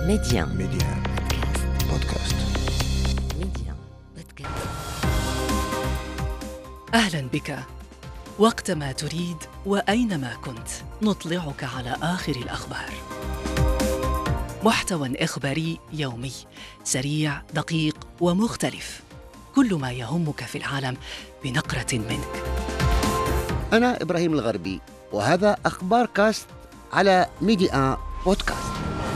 Média بودكاست. Média Podcast. أهلا بك. وقتما تريد وأينما كنت نطلعك على آخر الأخبار. محتوى إخباري يومي سريع دقيق ومختلف، كل ما يهمك في العالم بنقرة منك. أنا إبراهيم الغربي، وهذا أخبار كاست على ميديا بودكاست.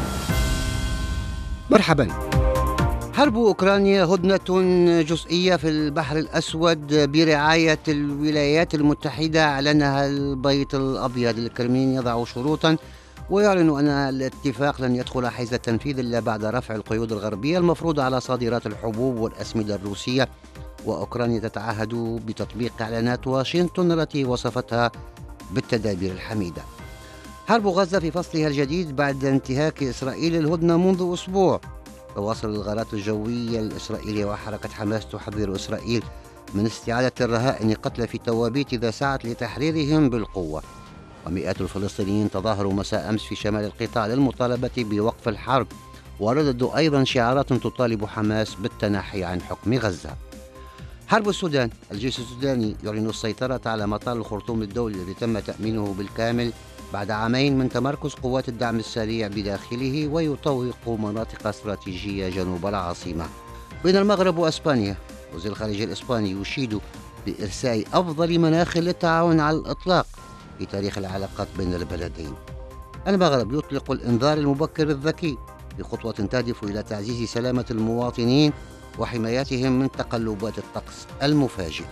مرحبا. حرب أوكرانيا هدنة جزئية في البحر الأسود برعاية الولايات المتحدة أعلنها البيت الأبيض. الكرملين يضع شروطا ويعلن أن الاتفاق لن يدخل حيز التنفيذ إلا بعد رفع القيود الغربية المفروضة على صادرات الحبوب والأسمدة الروسية، وأوكرانيا تتعهد بتطبيق إعلانات واشنطن التي وصفتها بالتدابير الحميدة. حرب غزة في فصلها الجديد بعد انتهاك إسرائيل الهدنة منذ أسبوع. تواصل الغارات الجوية الإسرائيلية وحركة حماس تحذر إسرائيل من استعادة الرهائن قتلى في توابيت إذا سعت لتحريرهم بالقوة. ومئات الفلسطينيين تظاهروا مساء أمس في شمال القطاع للمطالبة بوقف الحرب، ورددوا أيضا شعارات تطالب حماس بالتنحي عن حكم غزة. حرب السودان. الجيش السوداني يعلن السيطرة على مطار الخرطوم الدولي الذي تم تأمينه بالكامل بعد عامين من تمركز قوات الدعم السريع بداخله، ويطوق مناطق استراتيجية جنوب العاصمة. بين المغرب وأسبانيا. وزير الخارجية الإسباني يشيد بإرساء أفضل مناخ للتعاون على الإطلاق في تاريخ العلاقات بين البلدين. المغرب يطلق الإنذار المبكر الذكي بخطوة تهدف إلى تعزيز سلامة المواطنين وحمايتهم من تقلبات الطقس المفاجئة.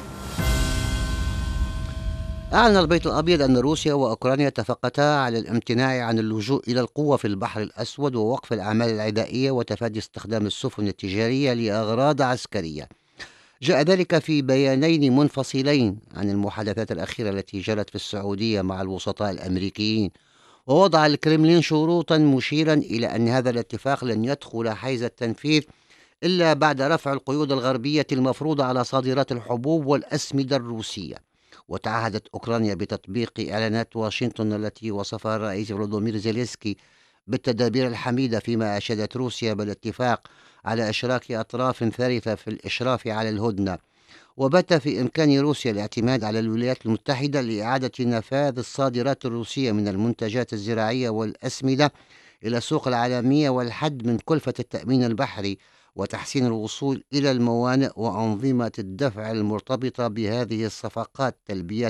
أعلن البيت الأبيض أن روسيا وأوكرانيا اتفقتا على الامتناع عن اللجوء إلى القوة في البحر الأسود ووقف الأعمال العدائية وتفادي استخدام السفن التجارية لأغراض عسكرية. جاء ذلك في بيانين منفصلين عن المحادثات الأخيرة التي جرت في السعودية مع الوسطاء الأمريكيين. ووضع الكرملين شروطا مشيرا إلى أن هذا الاتفاق لن يدخل حيز التنفيذ إلا بعد رفع القيود الغربية المفروضة على صادرات الحبوب والأسمدة الروسية. وتعهدت أوكرانيا بتطبيق إعلانات واشنطن التي وصفها الرئيس فلودومير زيلينسكي بالتدابير الحميدة، فيما أشادت روسيا بالاتفاق على إشراك أطراف ثالثة في الإشراف على الهدنة. وبات في إمكان روسيا الاعتماد على الولايات المتحدة لإعادة نفاذ الصادرات الروسية من المنتجات الزراعية والأسمدة إلى السوق العالمية، والحد من كلفة التأمين البحري، وتحسين الوصول إلى الموانئ وأنظمة الدفع المرتبطة بهذه الصفقات، تلبية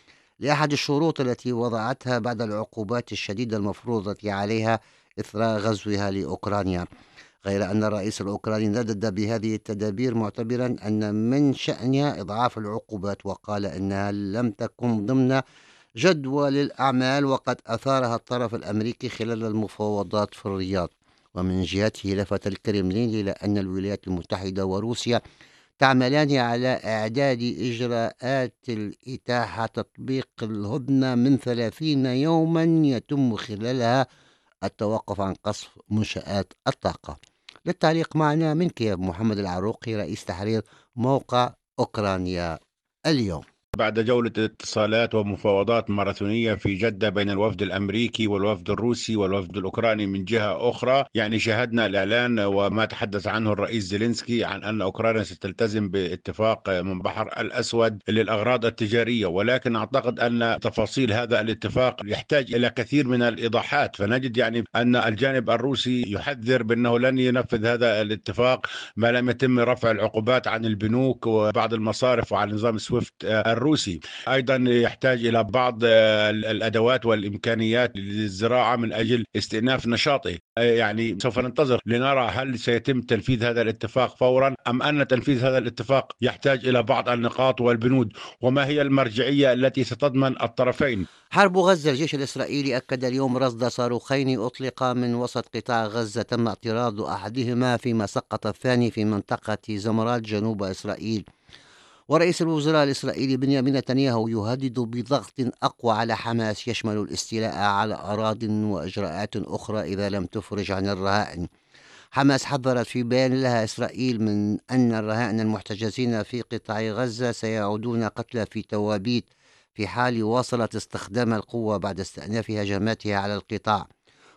لأحد الشروط التي وضعتها بعد العقوبات الشديدة المفروضة عليها إثر غزوها لأوكرانيا. غير أن الرئيس الأوكراني ندد بهذه التدابير معتبرا أن من شأنها إضعاف العقوبات، وقال أنها لم تكن ضمن جدول الأعمال وقد أثارها الطرف الأمريكي خلال المفاوضات في الرياض. ومن جهته لفت الكرملين إلى أن الولايات المتحدة وروسيا تعملان على إعداد إجراءات الإتاحة تطبيق الهدنة من 30 يوما يتم خلالها التوقف عن قصف منشآت الطاقة. للتعليق معنا من كييف محمد العروقي، رئيس تحرير موقع أوكرانيا اليوم. بعد جولة اتصالات ومفاوضات ماراثونية في جدة بين الوفد الأمريكي والوفد الروسي والوفد الأوكراني من جهة أخرى، شاهدنا الإعلان وما تحدث عنه الرئيس زيلينسكي عن أن أوكرانيا ستلتزم باتفاق من بحر الأسود للأغراض التجارية، ولكن أعتقد أن تفاصيل هذا الاتفاق يحتاج إلى كثير من الإيضاحات. فنجد أن الجانب الروسي يحذر بأنه لن ينفذ هذا الاتفاق ما لم يتم رفع العقوبات عن البنوك وبعض المصارف وعن نظام سويفت الروسي. أيضا يحتاج إلى بعض الأدوات والإمكانيات للزراعة من أجل استئناف نشاطه. سوف ننتظر لنرى هل سيتم تنفيذ هذا الاتفاق فورا أم أن تنفيذ هذا الاتفاق يحتاج إلى بعض النقاط والبنود، وما هي المرجعية التي ستضمن الطرفين. حرب غزة. الجيش الإسرائيلي أكد اليوم رصد صاروخين أطلقا من وسط قطاع غزة تم اعتراض أحدهما فيما سقط الثاني في منطقة زمرات جنوب إسرائيل. ورئيس الوزراء الإسرائيلي بنيامين نتنياهو يهدد بضغط أقوى على حماس يشمل الاستيلاء على أراضٍ وإجراءات أخرى إذا لم تفرج عن الرهائن. حماس حذرت في بيان لها إسرائيل من أن الرهائن المحتجزين في قطاع غزة سيعودون قتلى في توابيت في حال واصلت استخدام القوة بعد استئناف هجماتها على القطاع.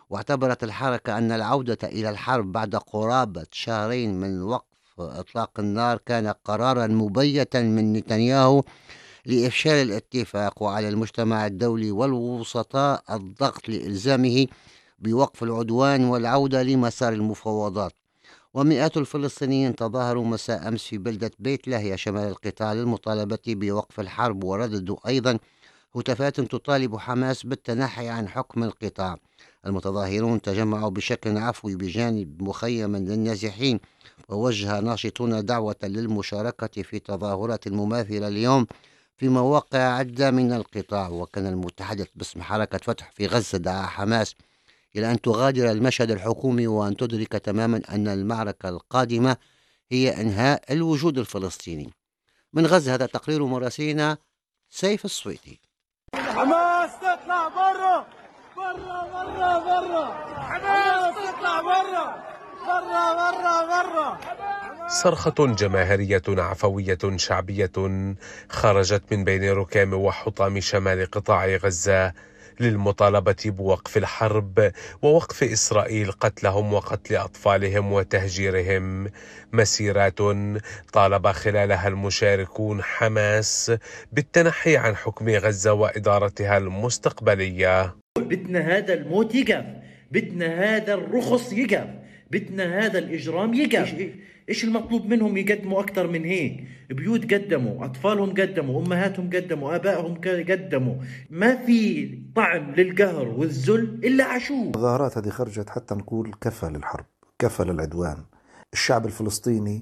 واعتبرت الحركة أن العودة إلى الحرب بعد قرابة شهرين من وقف إطلاق النار كان قرارا مبيتا من نتنياهو لإفشال الاتفاق، وعلى المجتمع الدولي والوسطاء الضغط لإلزامه بوقف العدوان والعودة لمسار المفاوضات. ومئات الفلسطينيين تظاهروا مساء أمس في بلدة بيت لاهيا شمال القطاع للمطالبة بوقف الحرب، ورددوا أيضا هتافات تطالب حماس بالتنحي عن حكم القطاع. المتظاهرون تجمعوا بشكل عفوي بجانب مخيم للنازحين، ووجه ناشطون دعوة للمشاركة في تظاهرات مماثلة اليوم في مواقع عدة من القطاع. وكان المتحدث باسم حركة فتح في غزة دعا حماس إلى أن تغادر المشهد الحكومي وأن تدرك تماما أن المعركة القادمة هي إنهاء الوجود الفلسطيني. من غزة هذا تقرير مراسلنا سيف السويدي. حماس تطلع برا برا برا برا، حماس تطلع برا برا برا برا. صرخة جماهيرية عفوية شعبية خرجت من بين ركام وحطام شمال قطاع غزة للمطالبة بوقف الحرب ووقف إسرائيل قتلهم وقتل أطفالهم وتهجيرهم. مسيرات طالب خلالها المشاركون حماس بالتنحي عن حكم غزة وإدارتها المستقبلية. بدنا هذا الموت يقف، بدنا هذا الرخص يقف، بدنا هذا الإجرام يقف. إيش المطلوب منهم يقدموا أكثر من هيك؟ بيوت قدموا، أطفالهم قدموا، أمهاتهم قدموا، آبائهم قدموا. ما في طعم للقهر والذل إلا عاشوه. الظاهرات هذه خرجت حتى نقول كفى للحرب، كفى للعدوان. الشعب الفلسطيني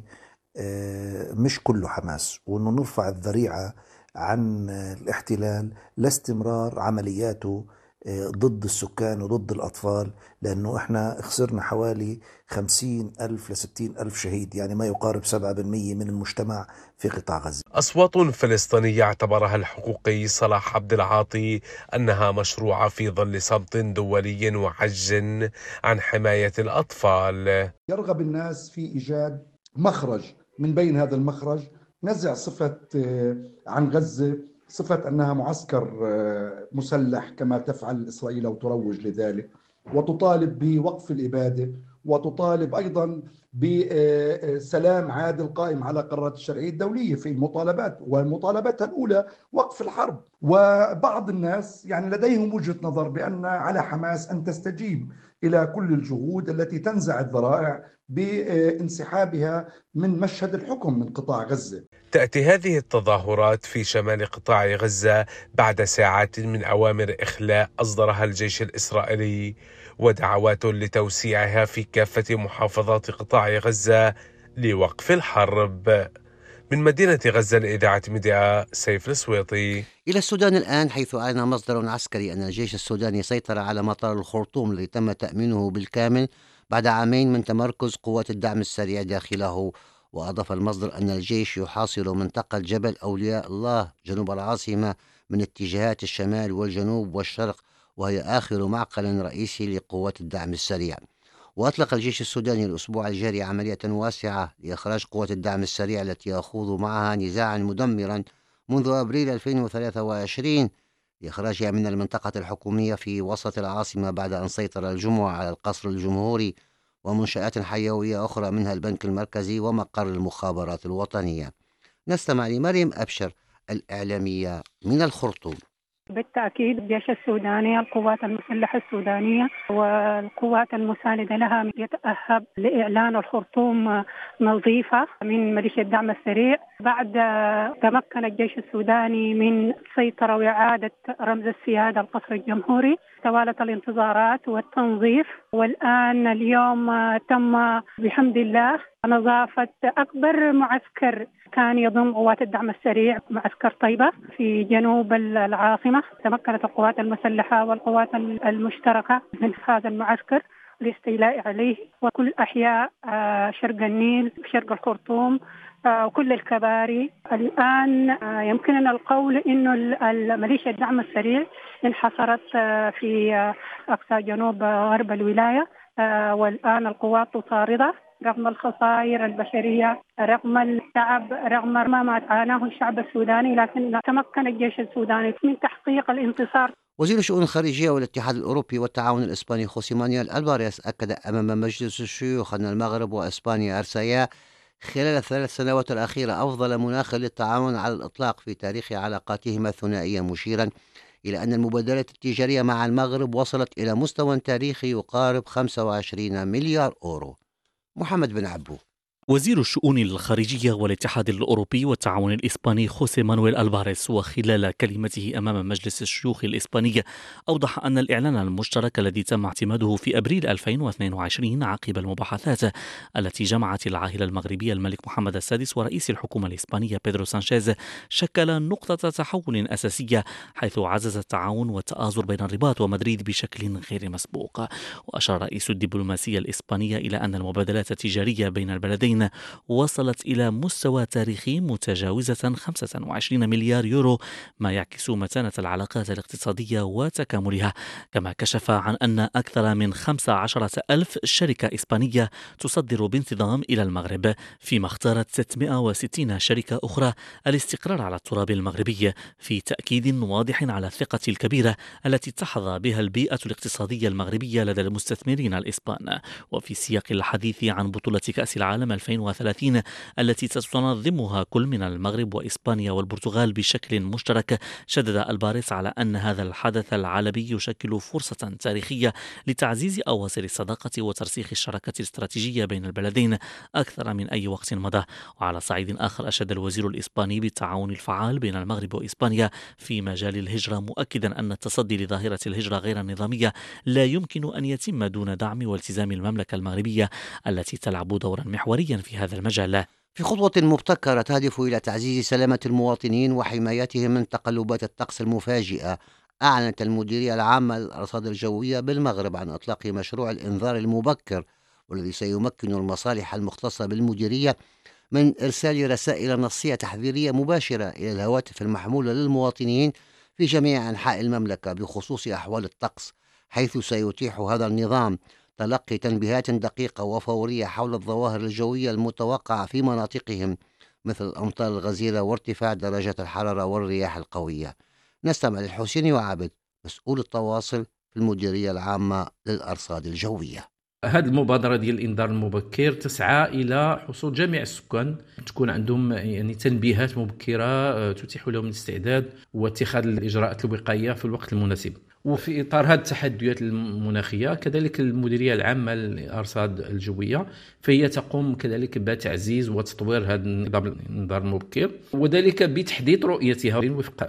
مش كله حماس، وأنه نرفع الذريعة عن الاحتلال لاستمرار عملياته ضد السكان وضد الأطفال، لأنه إحنا خسرنا حوالي 50,000 ل 60,000 شهيد، يعني ما يقارب 7% من المجتمع في قطاع غزة. أصوات فلسطينية اعتبرها الحقوقي صلاح عبد العاطي أنها مشروعة في ظل صمت دولي وعجز عن حماية الأطفال. يرغب الناس في إيجاد مخرج من بين هذا المخرج، نزع صفة عن غزة صفة أنها معسكر مسلح كما تفعل إسرائيل أو تروج لذلك، وتطالب بوقف الإبادة، وتطالب أيضا بسلام عادل قائم على قرارات الشرعية الدولية في المطالبات، ومطالباتها الأولى وقف الحرب. وبعض الناس يعني لديهم وجهة نظر بأن على حماس أن تستجيب إلى كل الجهود التي تنزع الذرائع بانسحابها من مشهد الحكم من قطاع غزة. تأتي هذه التظاهرات في شمال قطاع غزة بعد ساعات من أوامر إخلاء أصدرها الجيش الإسرائيلي ودعوات لتوسيعها في كافة محافظات قطاع غزة لوقف الحرب. من مدينة غزة لإذاعة ميديا سيف السويطي. إلى السودان الآن، حيث أعلن مصدر عسكري أن الجيش السوداني سيطر على مطار الخرطوم الذي تم تأمينه بالكامل بعد عامين من تمركز قوات الدعم السريع داخله. وأضاف المصدر أن الجيش يحاصر منطقة جبل أولياء الله جنوب العاصمة من اتجاهات الشمال والجنوب والشرق، وهي آخر معقل رئيسي لقوات الدعم السريع. وأطلق الجيش السوداني الأسبوع الجاري عملية واسعة لإخراج قوات الدعم السريع التي يخوض معها نزاعا مدمرا منذ أبريل 2023 لإخراجها من المنطقة الحكومية في وسط العاصمة بعد أن سيطر الجموع على القصر الجمهوري ومنشآت حيوية أخرى منها البنك المركزي ومقر المخابرات الوطنية. نستمع لمريم أبشر الإعلامية من الخرطوم. بالتأكيد الجيش السوداني، القوات المسلحة السودانية والقوات المساندة لها يتأهب لإعلان الخرطوم نظيفة من ميليشيا الدعم السريع بعد تمكن الجيش السوداني من سيطرة وإعادة رمز السيادة القصر الجمهوري. توالت الانتظارات والتنظيف، والآن اليوم تم بحمد الله نظافة أكبر معسكر كان يضم قوات الدعم السريع، معسكر طيبة في جنوب العاصمة. تمكنت القوات المسلحة والقوات المشتركة من هذا المعسكر الاستيلاء عليه، وكل أحياء شرق النيل، شرق الخرطوم وكل الكباري. الآن يمكننا القول إنه الميليشيا الدعم السريع انحصرت في أقصى جنوب غرب الولاية، والآن القوات تطاردة رغم الخسائر البشرية، رغم التعب، رغم ما عاناه الشعب السوداني، لكن تمكن الجيش السوداني من تحقيق الانتصار. وزير الشؤون الخارجية والاتحاد الأوروبي والتعاون الإسباني خوسي مانويل ألفاريز أكد أمام مجلس الشيوخ أن المغرب وإسبانيا أرسيا خلال الثلاث سنوات الأخيرة أفضل مناخ للتعاون على الإطلاق في تاريخ علاقاتهما الثنائية، مشيرا إلى أن المبادلات التجارية مع المغرب وصلت إلى مستوى تاريخي يقارب 25 مليار أورو. محمد بن عبو. وزير الشؤون الخارجية والاتحاد الأوروبي والتعاون الإسباني خوسي مانويل ألفاريز وخلال كلمته أمام مجلس الشيوخ الإسباني أوضح أن الإعلان المشترك الذي تم اعتماده في أبريل 2022 عقب المباحثات التي جمعت العاهل المغربي الملك محمد السادس ورئيس الحكومة الإسبانية بيدرو سانشيز شكل نقطة تحول أساسية، حيث عزز التعاون والتآزر بين الرباط ومدريد بشكل غير مسبوق. وأشار رئيس الدبلوماسية الإسبانية إلى أن المبادلات التجارية بين البلدين وصلت إلى مستوى تاريخي متجاوزة 25 مليار يورو، ما يعكس متانة العلاقات الاقتصادية وتكاملها. كما كشف عن أن أكثر من 15,000 شركة إسبانية تصدر بانتظام إلى المغرب، فيما اختارت 660 شركة أخرى الاستقرار على التراب المغربي، في تأكيد واضح على الثقة الكبيرة التي تحظى بها البيئة الاقتصادية المغربية لدى المستثمرين الإسبان. وفي سياق الحديث عن بطولة كأس العالم 2030 التي ستنظمها كل من المغرب وإسبانيا والبرتغال بشكل مشترك، شدد ألفاريز على أن هذا الحدث العالمي يشكل فرصة تاريخية لتعزيز أواصر الصداقة وترسيخ الشراكة الاستراتيجية بين البلدين أكثر من أي وقت مضى. وعلى صعيد آخر أشاد الوزير الإسباني بالتعاون الفعال بين المغرب وإسبانيا في مجال الهجرة، مؤكدا أن التصدي لظاهرة الهجرة غير النظامية لا يمكن أن يتم دون دعم والتزام المملكة المغربية التي تلعب دورا محوريا في هذا المجال. في خطوة مبتكرة تهدف إلى تعزيز سلامة المواطنين وحمايتهم من تقلبات الطقس المفاجئة، أعلنت المديرية العامة للأرصاد الجوية بالمغرب عن إطلاق مشروع الإنذار المبكر، والذي سيمكن المصالح المختصة بالمديرية من إرسال رسائل نصية تحذيرية مباشرة إلى الهواتف المحمولة للمواطنين في جميع أنحاء المملكة بخصوص أحوال الطقس، حيث سيتيح هذا النظام تلقي تنبيهات دقيقة وفورية حول الظواهر الجوية المتوقعة في مناطقهم، مثل الأمطار الغزيرة وارتفاع درجات الحرارة والرياح القوية. نستمع للحسيني وعابد، مسؤول التواصل في المديرية العامة للأرصاد الجوية. هذه المبادرة ديال الإنذار المبكر تسعى إلى حصول جميع السكان تكون عندهم يعني تنبيهات مبكرة تتيح لهم الاستعداد واتخاذ الإجراءات الوقائية في الوقت المناسب. وفي إطار هذه التحديات المناخية كذلك المديرية العامة للأرصاد الجوية فهي تقوم كذلك بتعزيز وتطوير هذا النظام الإنذار المبكر، وذلك بتحديد رؤيتها وفق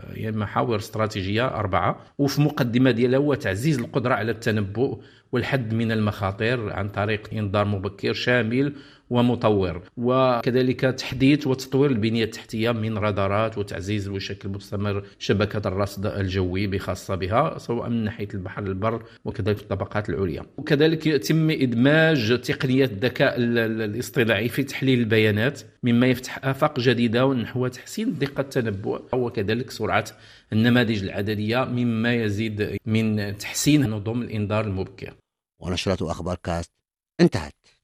محاور استراتيجية 4، وفي مقدمة ديالها هو تعزيز القدرة على التنبؤ والحد من المخاطر عن طريق إنذار مبكر شامل ومطور، وكذلك تحديث وتطوير البنية التحتية من رادارات وتعزيز بشكل مستمر شبكة الرصد الجوي بخاصة بها سواء من ناحية البحر البر وكذلك الطبقات العليا. وكذلك يتم إدماج تقنية الذكاء الاصطناعي في تحليل البيانات مما يفتح آفاق جديدة نحو تحسين دقة التنبؤ وكذلك سرعة النماذج العددية مما يزيد من تحسين نظم الإنذار المبكر. ونشرة أخبار كاست انتهت.